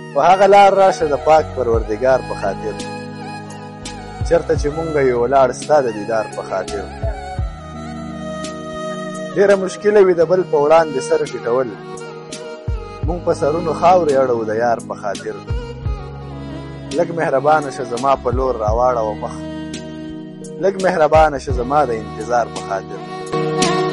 په هغه لار راشه د پاک پروردګار په خاطر، چرته چې مونږ یو ولاړ ستا د دیدار په خاطر. ډېره مشکله وي د بل په وړاندې سر ټیټول، مونږ په سرونو خاورې اړوو د یار په خاطر. لږ مهربانه شه زما په لور راواړوه مخ، لږ مهربانه شه زما د انتظار په خاطر.